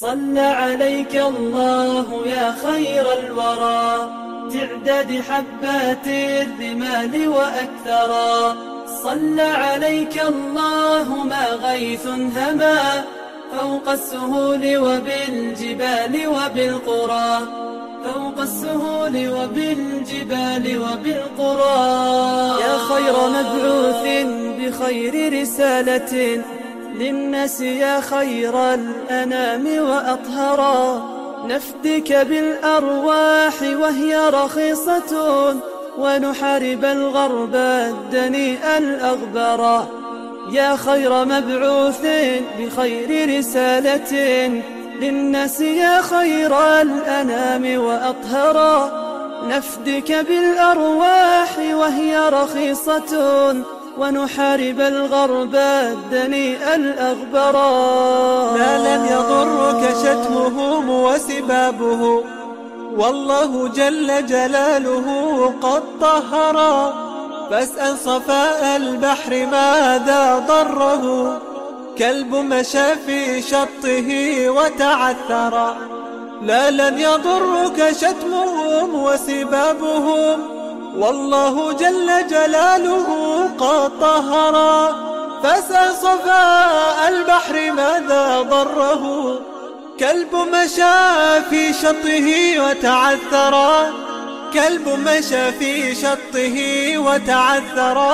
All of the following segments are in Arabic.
صلى عليك الله يا خير الورى تعداد حبات الرمال وأكثرا. صلى عليك الله ما غيث هما فوق السهول وبالجبال وبالقرى، فوق السهول وبالجبال وبالقرى. يا خير مبعوث بخير رسالة للناس، يا خير الأنام وأطهرا. نفدك بالأرواح وهي رخيصة ونحارب الغرب الدنيء الأغبرا. يا خير مبعوث بخير رسالة للناس، يا خير الأنام وأطهرا. نفدك بالأرواح وهي رخيصة ونحارب الغرب الدنيء الأغبرا. لا لن يضرك شتمهم وسبابه، والله جل جلاله قد طهرا. فاسأل صفاء البحر ماذا ضره، كلب مشى في شطه وتعثرا. لا لن يضرك شتمهم وسبابهم، والله جل جلاله قد طهرا. فاسأل صفاء البحر ماذا ضره، كلب مشى في شطه وتعثرا. كلب مشى في شطه وتعثرا.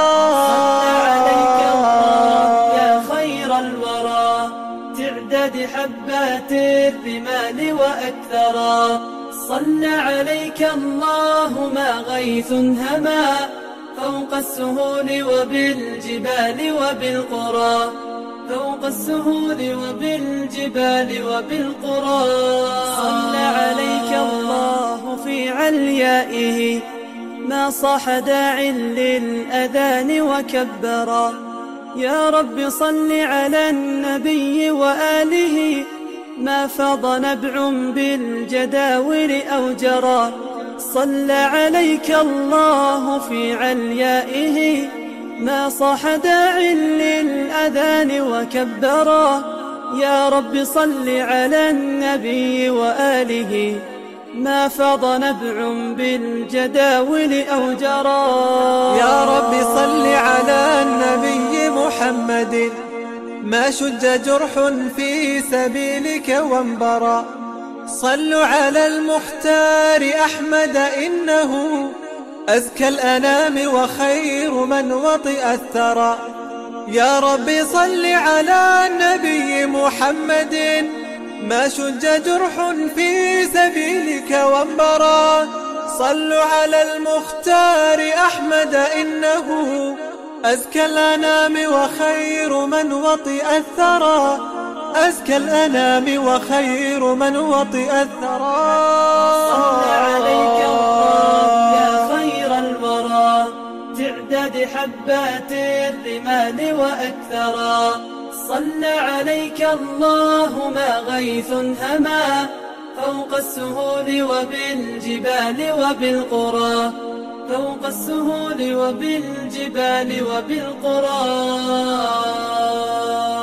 صلى عليك الله يا خير الورى تعداد حبات الرمال وأكثرا. صلى عليك الله ما غيث هما فوق السهول وبالجبال وبالقرى، فوق السهول وبالجبال وبالقرى. صلى عليك الله في عليائه ما صاح داع للأذان وكبرا. يا رب صل على النبي وآله ما فاض نبع بالجداول أو جرى. صلى عليك الله في عليائه ما صاح داع للأذان وكبرا. يا رب صل على النبي وآله ما فاض نبع بالجداول أو جرى. يا رب صل على النبي محمد ما شج جرح في سبيلك وانبرى. صلوا على المختار أحمد إنه أزكى الأنام وخير من وطئ الثرى. يا رب صل على النبي محمد ما شج جرح في سبيلك وانبرى. صلوا على المختار أحمد إنه أزكى الأنام وخير من وطئ الثرى. أزكى الأنام وخير من وطئ الثرى. صلى عليك الله يا خير الورى تعداد حبات الرمال وأكثرا. صلى عليك الله ما غيث هما فوق السهول وبالجبال وبالقرى، فوق السهول وبالجبال وبالقرى.